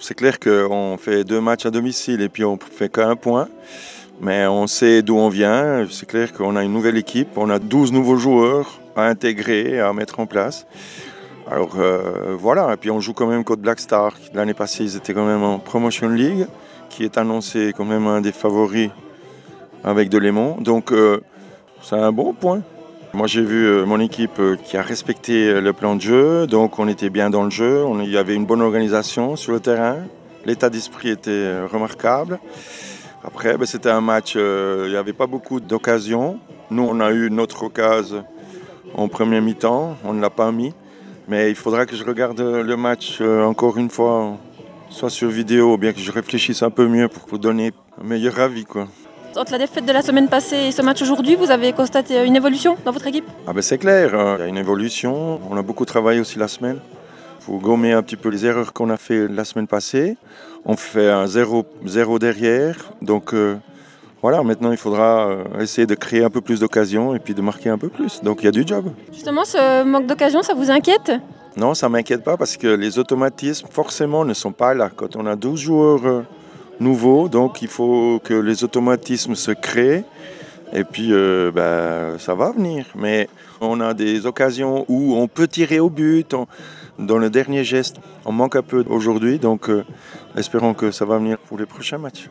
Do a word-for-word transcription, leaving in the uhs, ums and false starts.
C'est clair qu'on fait deux matchs à domicile et puis on fait qu'un point. Mais on sait d'où on vient. C'est clair qu'on a une nouvelle équipe. On a douze nouveaux joueurs à intégrer, à mettre en place. Alors euh, voilà, et puis on joue quand même contre Black Star. L'année passée, ils étaient quand même en Promotion League, qui est annoncé quand même un des favoris avec Delémont. Donc euh, c'est un bon point. Moi j'ai vu euh, mon équipe euh, qui a respecté le plan de jeu, donc on était bien dans le jeu, on, il y avait une bonne organisation sur le terrain, l'état d'esprit était euh, remarquable. Après ben, c'était un match, euh, il n'y avait pas beaucoup d'occasions. Nous on a eu notre occasion en première mi-temps, on ne l'a pas mis. Mais il faudra que je regarde le match euh, encore une fois, soit sur vidéo, ou bien que je réfléchisse un peu mieux pour vous donner un meilleur avis, quoi. Entre la défaite de la semaine passée et ce match aujourd'hui, vous avez constaté une évolution dans votre équipe? Ah ben c'est clair, hein. Il y a une évolution. On a beaucoup travaillé aussi la semaine. Il faut gommer un petit peu les erreurs qu'on a fait la semaine passée. On fait un zéro derrière. Donc euh, voilà, maintenant il faudra euh, essayer de créer un peu plus d'occasions et puis de marquer un peu plus. Donc il y a du job. Justement, ce manque d'occasion, ça vous inquiète? Non, ça ne m'inquiète pas parce que les automatismes, forcément, ne sont pas là. Quand on a douze joueurs euh, nouveaux, donc il faut que les automatismes se créent. Et puis, euh, ben, ça va venir. Mais on a des occasions où on peut tirer au but, on, dans le dernier geste. On manque un peu aujourd'hui, donc euh, espérons que ça va venir pour les prochains matchs.